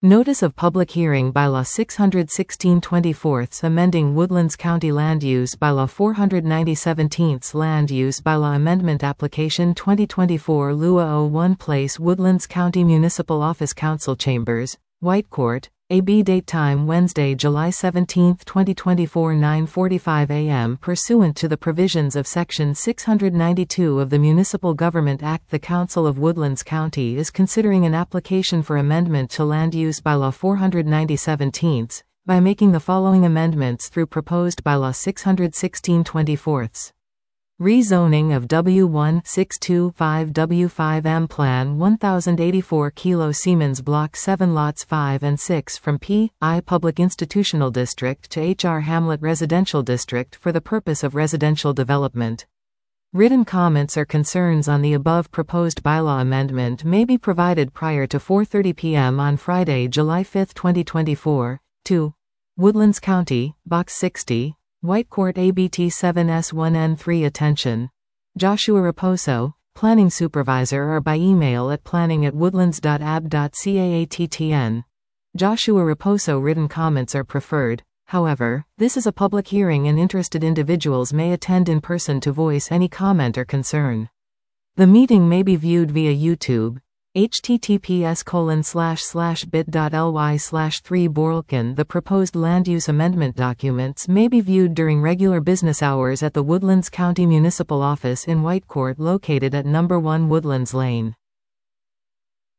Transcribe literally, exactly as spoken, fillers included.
Notice of Public Hearing Bylaw six sixteen twenty-four amending Woodlands County Land Use Bylaw four ninety seventeen Land Use Bylaw Amendment Application twenty twenty-four L U A oh one Place Woodlands County Municipal Office Council Chambers, Whitecourt, A B Date Time Wednesday, July seventeenth twenty twenty-four nine forty-five a m Pursuant to the provisions of Section six ninety-two of the Municipal Government Act, the Council of Woodlands County is considering an application for amendment to Land Use Bylaw four ninety seventeen by making the following amendments through proposed Bylaw six sixteen twenty-four. Rezoning of W one six two five W five M Plan one thousand eighty-four Kilo Siemens Block seven Lots five and six from P I Public Institutional District to H R Hamlet Residential District for the purpose of residential development. Written comments or concerns on the above proposed bylaw amendment may be provided prior to four thirty p m on Friday, July fifth twenty twenty-four, to Woodlands County, Box sixty, Whitecourt A B T seven S one N three. Attention. Joshua Raposo, Planning Supervisor, or by email at planning at woodlands dot a b dot cattn. Joshua Raposo. Written comments are preferred. However, this is a public hearing and interested individuals may attend in person to voice any comment or concern. The meeting may be viewed via YouTube. https colon slash slash bit.ly slash 3 Borlken. The proposed land use amendment documents may be viewed during regular business hours at the Woodlands County Municipal Office in Whitecourt, located at number one Woodlands Lane.